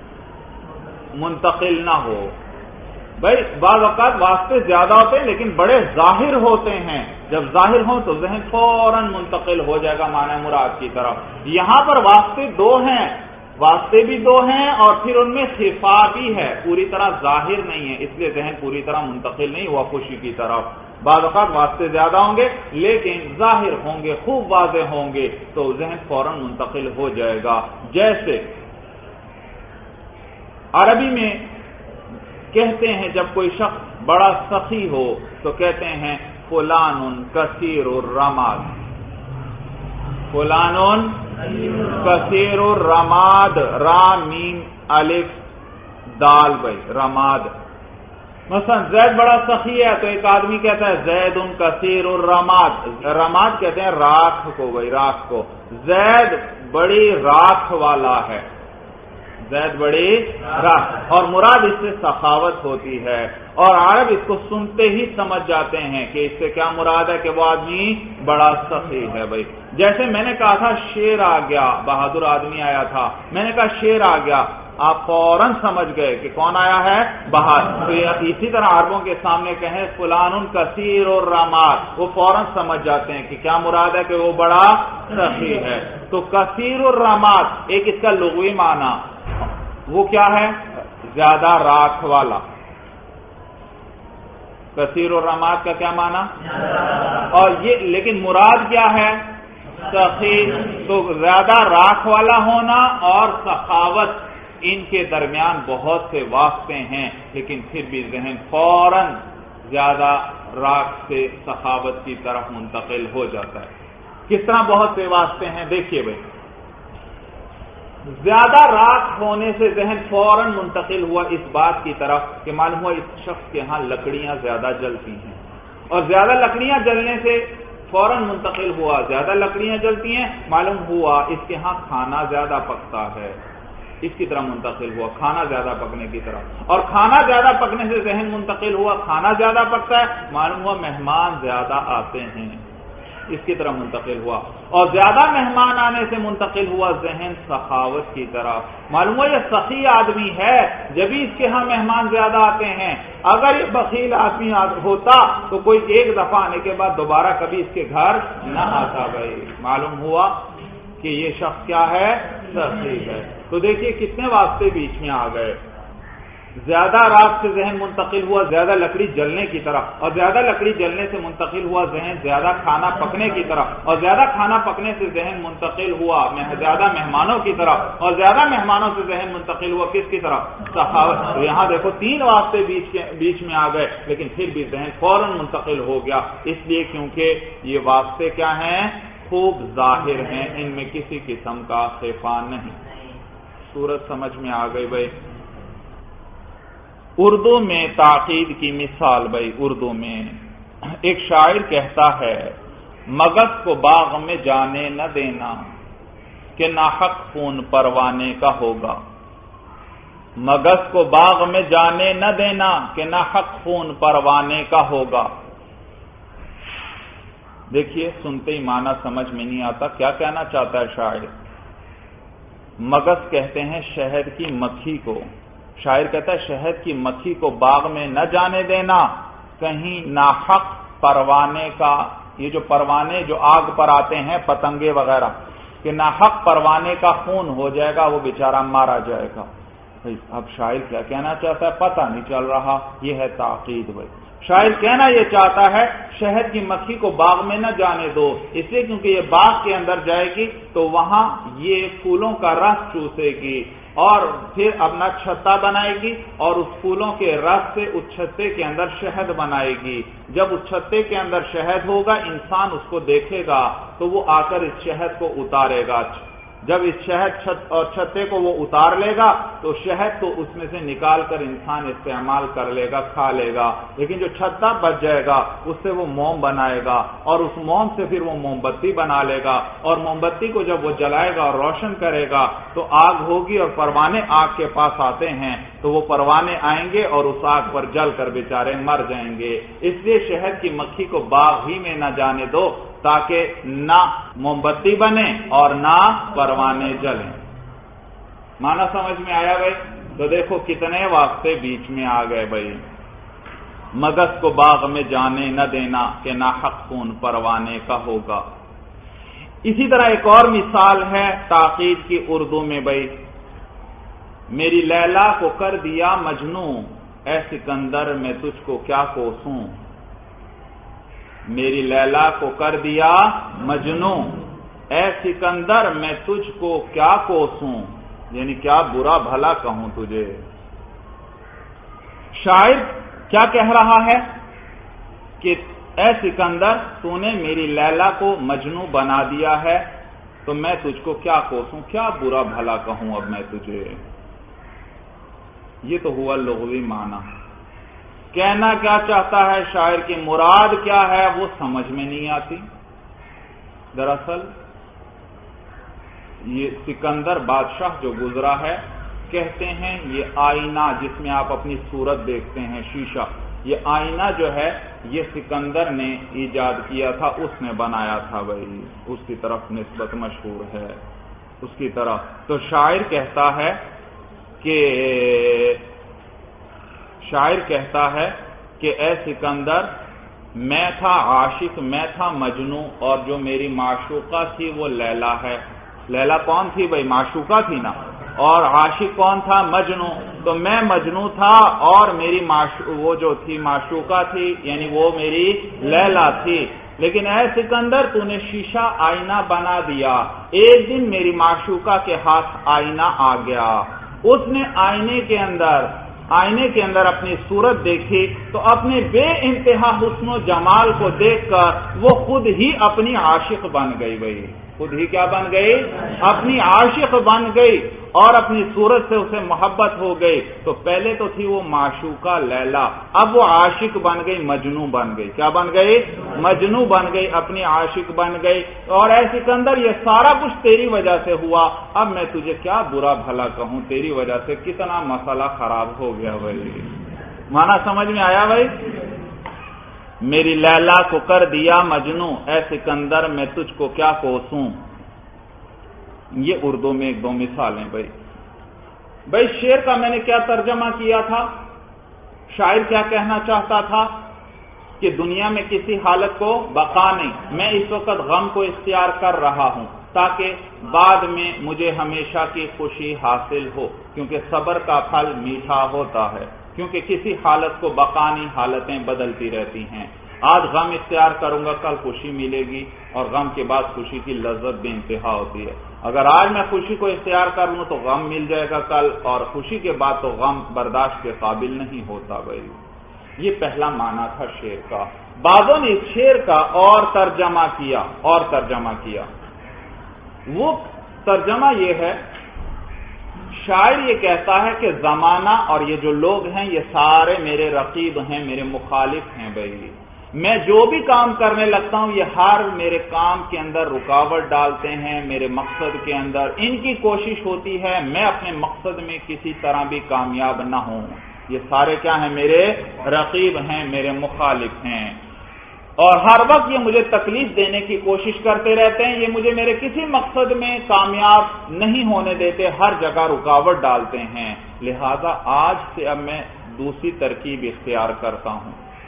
منتقل نہ ہو بھائی۔ بعض اوقات واسطے زیادہ ہوتے ہیں لیکن بڑے ظاہر ہوتے ہیں، جب ظاہر ہوں تو ذہن فوراً منتقل ہو جائے گا معنی مراد کی طرف۔ یہاں پر واسطے دو ہیں، واسطے بھی دو ہیں اور پھر ان میں خفا بھی ہے، پوری طرح ظاہر نہیں ہے، اس لیے ذہن پوری طرح منتقل نہیں ہوا خوشی کی طرف۔ بعض اوقات واسطے زیادہ ہوں گے لیکن ظاہر ہوں گے، خوب واضح ہوں گے تو ذہن فوراً منتقل ہو جائے گا۔ جیسے عربی میں کہتے ہیں جب کوئی شخص بڑا سخی ہو تو کہتے ہیں فلان کثیر الرماد، فلان کثیر الرماد، را میم الف دال بھائی رماد۔ مثلا زید بڑا سخی ہے تو ایک آدمی کہتا ہے زید ان کثیر الرماد، رماد کہتے ہیں راکھ کو بھائی، راکھ کو، زید بڑی راکھ والا ہے، زید بڑی راکھ، اور مراد اس سے سخاوت ہوتی ہے، اور عرب اس کو سنتے ہی سمجھ جاتے ہیں کہ اس سے کیا مراد ہے کہ وہ آدمی بڑا سخی ہے بھائی۔ جیسے میں نے کہا تھا شیر آ گیا، بہادر آدمی آیا تھا، میں نے کہا شیر آ گیا، آپ فوراً سمجھ گئے کہ کون آیا ہے؟ بہادر۔ اسی طرح عربوں کے سامنے کہیں فلان کثیر الرماد، وہ فوراً سمجھ جاتے ہیں کہ کیا مراد ہے کہ وہ بڑا سخی ہے۔ تو کثیر الرماد ایک اس کا لغوی معنی وہ کیا ہے؟ زیادہ راکھ والا۔ کثیر الرماد کا کیا معنی؟ اور یہ لیکن مراد کیا ہے؟ سخی۔ تو زیادہ راکھ والا ہونا اور سخاوت ان کے درمیان بہت سے واسطے ہیں، لیکن پھر بھی ذہن فوراً زیادہ راکھ سے سخاوت کی طرف منتقل ہو جاتا ہے۔ کس طرح بہت سے واسطے ہیں دیکھیے بھائی۔ زیادہ راکھ ہونے سے ذہن فوراً منتقل ہوا اس بات کی طرف کہ معلوم ہوا اس شخص کے ہاں لکڑیاں زیادہ جلتی ہیں، اور زیادہ لکڑیاں جلنے سے فوراً منتقل ہوا زیادہ لکڑیاں جلتی ہیں، معلوم ہوا اس کے ہاں کھانا زیادہ پکتا ہے، اس کی طرح منتقل ہوا کھانا زیادہ پکنے کی طرف، اور کھانا زیادہ پکنے سے ذہن منتقل ہوا کھانا زیادہ پکتا ہے، معلوم ہوا مہمان زیادہ آتے ہیں، اس کی طرح منتقل ہوا، اور زیادہ مہمان آنے سے منتقل ہوا ذہن سخاوت کی طرف، معلوم ہوا یہ سخی آدمی ہے جبھی اس کے ہاں مہمان زیادہ آتے ہیں، اگر یہ بخیل آدمی ہوتا تو کوئی ایک دفعہ آنے کے بعد دوبارہ کبھی اس کے گھر نہ آتا بھائی، معلوم ہوا کہ یہ شخص کیا ہے؟ سخی ہے۔ تو دیکھیے کتنے واسطے بیچ میں آ گئے، زیادہ راکھ سے ذہن منتقل ہوا زیادہ لکڑی جلنے کی طرف، اور زیادہ لکڑی جلنے سے منتقل ہوا ذہن زیادہ کھانا پکنے کی طرف، اور زیادہ کھانا پکنے سے ذہن منتقل ہوا زیادہ مہمانوں کی طرف، اور زیادہ مہمانوں سے ذہن منتقل ہوا کس کی طرف؟ سخاوت۔ تو یہاں دیکھو تین واسطے بیچ بیچ میں آ گئے لیکن پھر بھی ذہن فوراً منتقل ہو گیا، اس لیے کیونکہ یہ واسطے کیا ہیں؟ خوب ظاہر ہیں، ان میں کسی قسم کا خفا نہیں۔ صورت سمجھ میں آ گئی بھائی۔ اردو میں تاکید کی مثال بھائی، اردو میں ایک شاعر کہتا ہے مگس کو باغ میں جانے نہ دینا کہ ناحق خون پروانے کا ہوگا، مگس کو باغ میں جانے نہ دینا کہ ناحق خون پروانے کا ہوگا۔ دیکھیے سنتے ہی معنی سمجھ میں نہیں آتا، کیا کہنا چاہتا ہے شاعر؟ مگس کہتے ہیں شہد کی مکھی کو، شاعر کہتا ہے شہد کی مکھی کو باغ میں نہ جانے دینا کہیں ناحق پروانے کا، یہ جو پروانے جو آگ پر آتے ہیں پتنگے وغیرہ، کہ ناحق پروانے کا خون ہو جائے گا، وہ بیچارہ مارا جائے گا۔ اب شاعر کیا کہنا چاہتا ہے پتہ نہیں چل رہا، یہ ہے تاکید۔ بھائی شاعر کہنا یہ چاہتا ہے شہد کی مکھی کو باغ میں نہ جانے دو، اس لیے کیونکہ یہ باغ کے اندر جائے گی تو وہاں یہ پھولوں کا رس چوسے گی اور پھر اپنا چھتا بنائے گی اور اس پھولوں کے رس سے اس چھتے کے اندر شہد بنائے گی۔ جب اس چھتے کے اندر شہد ہوگا انسان اس کو دیکھے گا تو وہ آ کر اس شہد کو اتارے گا۔ جب اس شہد چھت اور چھتے کو وہ اتار لے گا تو شہد تو اس میں سے نکال کر انسان استعمال کر لے گا، کھا لے گا، لیکن جو چھتا بچ جائے گا اس سے وہ موم بنائے گا اور اس موم سے پھر وہ موم بتی بنا لے گا، اور موم بتی کو جب وہ جلائے گا اور روشن کرے گا تو آگ ہوگی اور پروانے آگ کے پاس آتے ہیں تو وہ پروانے آئیں گے اور اس آگ پر جل کر بیچارے مر جائیں گے۔ اس لیے شہد کی مکھی کو باغ ہی میں نہ جانے دو تاکہ نہ موم بتی بنے اور نہ پروانے جلیں۔ معنی سمجھ میں آیا بھائی؟ تو دیکھو کتنے واسطے بیچ میں آ گئے بھائی۔ مگس کو باغ میں جانے نہ دینا کہ ناحق خون پروانے کا ہوگا۔ اسی طرح ایک اور مثال ہے تاکید کی اردو میں بھائی، میری لیلا کو کر دیا مجنوں، اے سکندر میں تجھ کو کیا کوسوں۔ میری لیلا کو کر دیا مجنوں، اے سکندر میں تجھ کو کیا کوسوں، یعنی کیا برا بھلا کہوں تجھے۔ شاعر کیا کہہ رہا ہے کہ اے سکندر تو نے میری لیلا کو مجنوں بنا دیا ہے تو میں تجھ کو کیا کوسوں، کیا برا بھلا کہوں اب میں تجھے۔ یہ تو ہوا لغوی معنی۔ کہنا کیا چاہتا ہے شاعر کی مراد کیا ہے وہ سمجھ میں نہیں آتی۔ دراصل یہ سکندر بادشاہ جو گزرا ہے، کہتے ہیں یہ آئینہ جس میں آپ اپنی صورت دیکھتے ہیں، شیشہ، یہ آئینہ جو ہے یہ سکندر نے ایجاد کیا تھا، اس نے بنایا تھا بھائی، اس کی طرف نسبت مشہور ہے اس کی طرف۔ تو شاعر کہتا ہے کہ شاعر کہتا ہے کہ اے سکندر میں تھا عاشق، میں تھا مجنوں، اور جو میری معشوقہ تھی وہ لیلا ہے۔ لیلا کون تھی بھائی؟ معشوقہ تھی نا، اور عاشق کون تھا؟ مجنوں۔ تو میں مجنوں تھا اور میری وہ جو تھی معشوقہ تھی، یعنی وہ میری لیلا تھی۔ لیکن اے سکندر تو نے شیشہ آئینہ بنا دیا، ایک دن میری معشوقہ کے ہاتھ آئینہ آ گیا، اس نے آئینے کے اندر آئینے کے اندر اپنی صورت دیکھی تو اپنے بے انتہا حسن و جمال کو دیکھ کر وہ خود ہی اپنی عاشق بن گئی بھائی، خود ہی کیا بن گئی؟ اپنی عاشق بن گئی اور اپنی صورت سے اسے محبت ہو گئی۔ تو پہلے تو تھی وہ معشوقہ لیلا، اب وہ عاشق بن گئی، مجنوں بن گئی۔ کیا بن گئی؟ مجنوں بن گئی، اپنی عاشق بن گئی۔ اور اے سکندر یہ سارا کچھ تیری وجہ سے ہوا، اب میں تجھے کیا برا بھلا کہوں، تیری وجہ سے کتنا مسئلہ خراب ہو گیا بھائی۔ معنی سمجھ میں آیا بھائی؟ میری لیلا کو کر دیا مجنوں، اے سکندر میں تجھ کو کیا کوسوں۔ یہ اردو میں ایک دو مثالیں بھائی۔ بھائی شعر کا میں نے کیا ترجمہ کیا تھا؟ شاعر کیا کہنا چاہتا تھا کہ دنیا میں کسی حالت کو بقا نہیں، میں اس وقت غم کو اختیار کر رہا ہوں تاکہ بعد میں مجھے ہمیشہ کی خوشی حاصل ہو، کیونکہ صبر کا پھل میٹھا ہوتا ہے، کیونکہ کسی حالت کو بقا نہیں، حالتیں بدلتی رہتی ہیں۔ آج غم اختیار کروں گا کل خوشی ملے گی، اور غم کے بعد خوشی کی لذت بے انتہا ہوتی ہے۔ اگر آج میں خوشی کو اختیار کر لوں تو غم مل جائے گا کل، اور خوشی کے بعد تو غم برداشت کے قابل نہیں ہوتا بھائی۔ یہ پہلا معنی تھا شعر کا۔ بعضوں نے اس شعر کا اور ترجمہ کیا اور ترجمہ کیا وہ ترجمہ یہ ہے، شاعر یہ کہتا ہے کہ زمانہ اور یہ جو لوگ ہیں یہ سارے میرے رقیب ہیں، میرے مخالف ہیں بھائی۔ میں جو بھی کام کرنے لگتا ہوں یہ ہر میرے کام کے اندر رکاوٹ ڈالتے ہیں، میرے مقصد کے اندر ان کی کوشش ہوتی ہے میں اپنے مقصد میں کسی طرح بھی کامیاب نہ ہوں۔ یہ سارے کیا ہیں؟ میرے رقیب ہیں، میرے مخالف ہیں، اور ہر وقت یہ مجھے تکلیف دینے کی کوشش کرتے رہتے ہیں، یہ مجھے میرے کسی مقصد میں کامیاب نہیں ہونے دیتے، ہر جگہ رکاوٹ ڈالتے ہیں۔ لہذا آج سے اب میں دوسری ترکیب اختیار کرتا ہوں،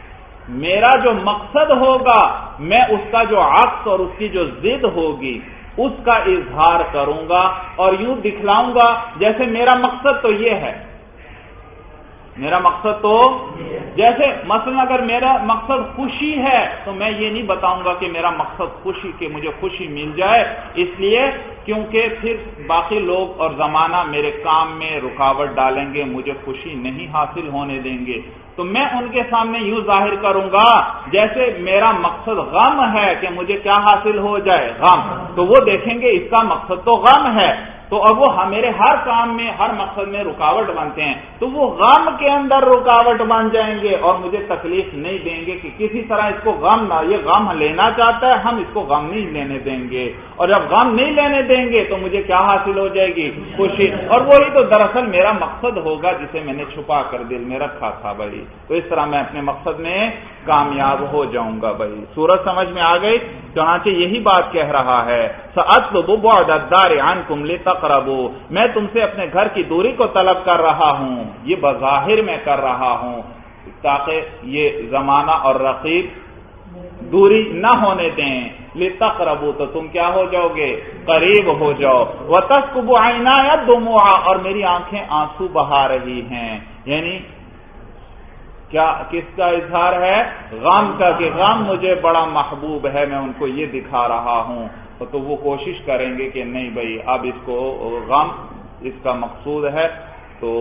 میرا جو مقصد ہوگا میں اس کا جو عکس اور اس کی جو ضد ہوگی اس کا اظہار کروں گا اور یوں دکھلاؤں گا جیسے میرا مقصد تو یہ ہے، میرا مقصد تو جیسے مثلا اگر میرا مقصد خوشی ہے تو میں یہ نہیں بتاؤں گا کہ میرا مقصد خوشی کہ مجھے خوشی مل جائے، اس لیے کیونکہ پھر باقی لوگ اور زمانہ میرے کام میں رکاوٹ ڈالیں گے، مجھے خوشی نہیں حاصل ہونے دیں گے، تو میں ان کے سامنے یوں ظاہر کروں گا جیسے میرا مقصد غم ہے کہ مجھے کیا حاصل ہو جائے، غم، تو وہ دیکھیں گے اس کا مقصد تو غم ہے، تو اب وہ میرے ہر کام میں ہر مقصد میں رکاوٹ بنتے ہیں، تو وہ غم کے اندر رکاوٹ بن جائیں گے اور مجھے تکلیف نہیں دیں گے کہ کسی طرح اس کو غم نہ، یہ غم لینا چاہتا ہے ہم اس کو غم نہیں لینے دیں گے، اور جب غم نہیں لینے دیں گے تو مجھے کیا حاصل ہو جائے گی، خوشی، اور وہی تو دراصل میرا مقصد ہوگا جسے میں نے چھپا کر دل میں رکھا تھا بھائی، تو اس طرح میں اپنے مقصد میں کامیاب ہو جاؤں گا بھائی۔ سورت سمجھ میں آ گئی؟ چنانچہ یہی بات کہہ رہا ہے، سأطلب بعد الدار عنکم لتقربوا، میں تم سے اپنے گھر کی دوری کو طلب کر رہا ہوں، یہ بظاہر میں کر رہا ہوں تاکہ یہ زمانہ اور رقیب دوری نہ ہونے دیں، لتقربوا تو تم کیا ہو جاؤ گے، قریب ہو جاؤ، وتسكب عینایا دموعا، اور میری آنکھیں آنسو بہا رہی ہیں، یعنی کیا کس کا اظہار ہے، غم کا، کہ غم مجھے بڑا محبوب ہے، میں ان کو یہ دکھا رہا ہوں، تو وہ کوشش کریں گے کہ نہیں بھائی اب اس کو غم اس کا مقصود ہے تو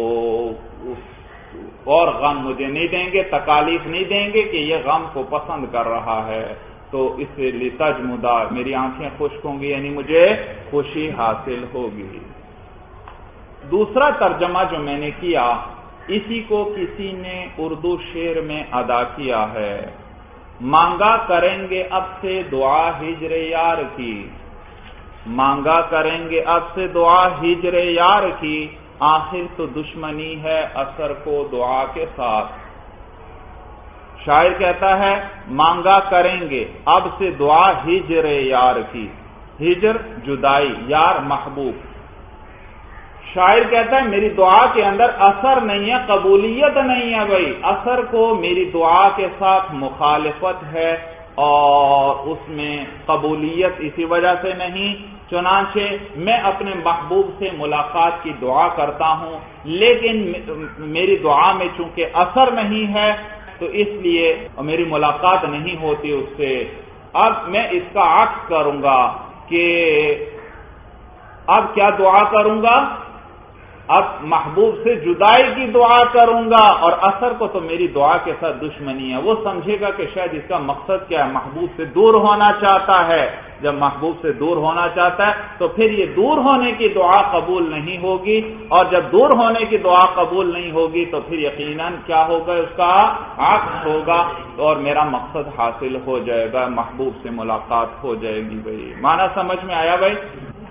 اور غم مجھے نہیں دیں گے، تکالیف نہیں دیں گے کہ یہ غم کو پسند کر رہا ہے، تو اس سے لتجمدا میری آنکھیں خشک ہوں گی، یعنی مجھے خوشی حاصل ہوگی۔ دوسرا ترجمہ جو میں نے کیا اسی کو کسی نے اردو شعر میں ادا کیا ہے، مانگا کریں گے اب سے دعا ہجر یار کی، مانگا کریں گے اب سے دعا ہجر یار کی، آخر تو دشمنی ہے اثر کو دعا کے ساتھ۔ شاعر کہتا ہے مانگا کریں گے اب سے دعا ہجر یار کی، ہجر جدائی، یار محبوب، شاعر کہتا ہے میری دعا کے اندر اثر نہیں ہے، قبولیت نہیں ہے بھائی، اثر کو میری دعا کے ساتھ مخالفت ہے اور اس میں قبولیت اسی وجہ سے نہیں، چنانچہ میں اپنے محبوب سے ملاقات کی دعا کرتا ہوں لیکن میری دعا میں چونکہ اثر نہیں ہے تو اس لیے میری ملاقات نہیں ہوتی اس سے۔ اب میں اس کا عکس کروں گا کہ اب کیا دعا کروں گا، اب محبوب سے جدائی کی دعا کروں گا اور اثر کو تو میری دعا کے ساتھ دشمنی ہے، وہ سمجھے گا کہ شاید اس کا مقصد کیا ہے، محبوب سے دور ہونا چاہتا ہے، جب محبوب سے دور ہونا چاہتا ہے تو پھر یہ دور ہونے کی دعا قبول نہیں ہوگی، اور جب دور ہونے کی دعا قبول نہیں ہوگی تو پھر یقیناً کیا ہوگا، اس کا عکس ہوگا اور میرا مقصد حاصل ہو جائے گا، محبوب سے ملاقات ہو جائے گی بھائی۔ معنی سمجھ میں آیا بھائی؟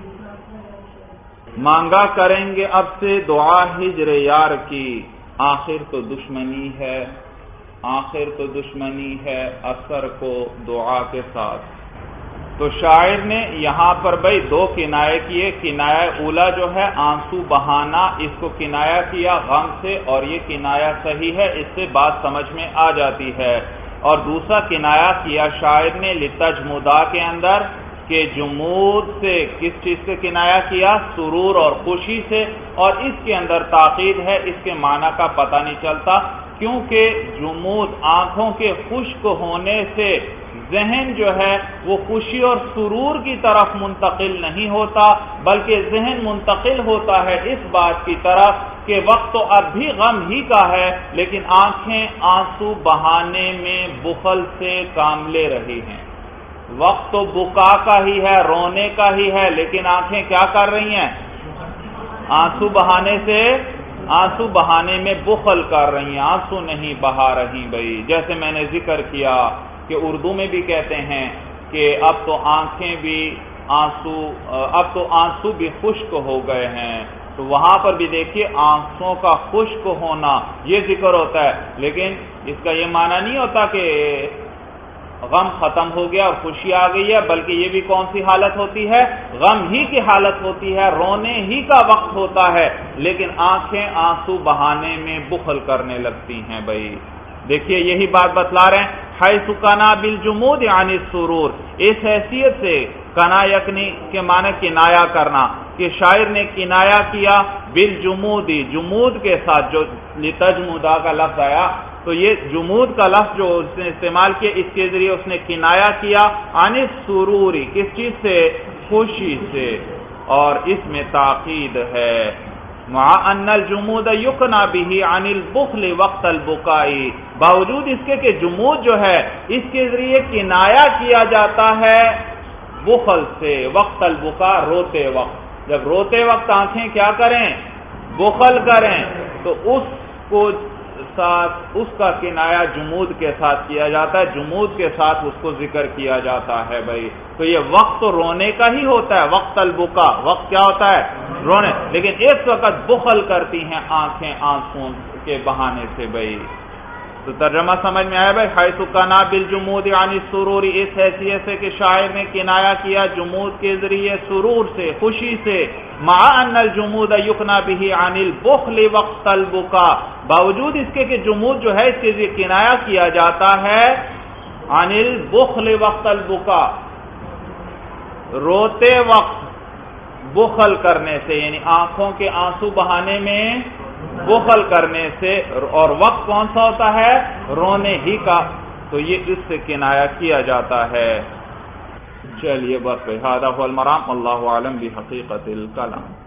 مانگا کریں گے اب سے دعا ہجر یار کی، آخر تو دشمنی ہے، آخر تو دشمنی ہے اثر کو دعا کے ساتھ۔ تو شاعر نے یہاں پر بھائی دو کنائے کیے، کنایہ اولا جو ہے آنسو بہانا، اس کو کنایہ کیا غم سے اور یہ کنایہ صحیح ہے، اس سے بات سمجھ میں آ جاتی ہے، اور دوسرا کنایہ کیا شاعر نے لتجمدا کے اندر کہ جمود سے کس چیز سے کنایہ کیا، سرور اور خوشی سے، اور اس کے اندر تاکید ہے، اس کے معنی کا پتہ نہیں چلتا کیونکہ جمود آنکھوں کے خشک ہونے سے ذہن جو ہے وہ خوشی اور سرور کی طرف منتقل نہیں ہوتا بلکہ ذہن منتقل ہوتا ہے اس بات کی طرف کہ وقت تو اب بھی غم ہی کا ہے لیکن آنکھیں آنسو بہانے میں بخل سے کام لے رہی ہیں، وقت تو بکا کا ہی ہے، رونے کا ہی ہے، لیکن آنکھیں کیا کر رہی ہیں، آنسو بہانے سے آنسو بہانے میں بخل کر رہی ہیں، آنسو نہیں بہا رہی بھائی۔ جیسے میں نے ذکر کیا کہ اردو میں بھی کہتے ہیں کہ اب تو آنکھیں بھی آنسو اب تو آنسو بھی خشک ہو گئے ہیں، تو وہاں پر بھی دیکھیے آنکھوں کا خشک ہونا یہ ذکر ہوتا ہے، لیکن اس کا یہ معنی نہیں ہوتا کہ غم ختم ہو گیا اور خوشی آ گئی ہے، بلکہ یہ بھی کون سی حالت ہوتی ہے، غم ہی کی حالت ہوتی ہے، رونے ہی کا وقت ہوتا ہے لیکن آنکھیں آنسو بہانے میں بخل کرنے لگتی ہیں بھائی۔ دیکھیے یہی بات بتلا رہے ہیں، حیث کنا بالجمود عن السرور، اس حیثیت سے کنا یکنی کے معنی کنایا کرنا کہ شاعر نے کنایا کیا بالجمودی، جمود کے ساتھ، جو لتجمدا کا لفظ آیا تو یہ جمود کا لفظ جو اس نے استعمال کیا اس کے ذریعے اس نے کنایا کیا عن السروری، کس چیز سے؟ خوشی سے، اور اس میں تاکید ہے مع ان الجمود یقنا به عن البخل وقت البکائی، باوجود اس کے کہ جمود جو ہے اس کے ذریعے کنایا کیا جاتا ہے بخل سے، وقت البکا، روتے وقت، جب روتے وقت آنکھیں کیا کریں؟ بخل کریں، تو اس کو ساتھ اس کا کنایا جمود کے ساتھ کیا جاتا ہے، جمود کے ساتھ اس کو ذکر کیا جاتا ہے بھائی۔ تو یہ وقت تو رونے کا ہی ہوتا ہے، وقت البکا، وقت کیا ہوتا ہے؟ رونے، لیکن ایک وقت بخل کرتی ہیں آنکھیں آنسوں کے بہانے سے بھائی۔ تو ترجمہ سمجھ میں آیا بھائی؟ حیث کنا بالجمود عن السرور، اس حیثیت سے کہ شاعر نے کنایا کیا جمود کے ذریعے سرور سے، خوشی سے، مع ان الجمود یقنا به عن البخل وقت البکا، باوجود اس کے کہ جمود جو ہے اس کے ذریعے کنایا کیا جاتا ہے عن البخل وقت البکا، روتے وقت بخل کرنے سے، یعنی آنکھوں کے آنسو بہانے میں بخل کرنے سے، اور وقت کون سا ہوتا ہے؟ رونے ہی کا، تو یہ اس سے کنایا کیا جاتا ہے۔ چلیے بس، هذا هو المرام، اللہ اعلم بحقیقت الکلام۔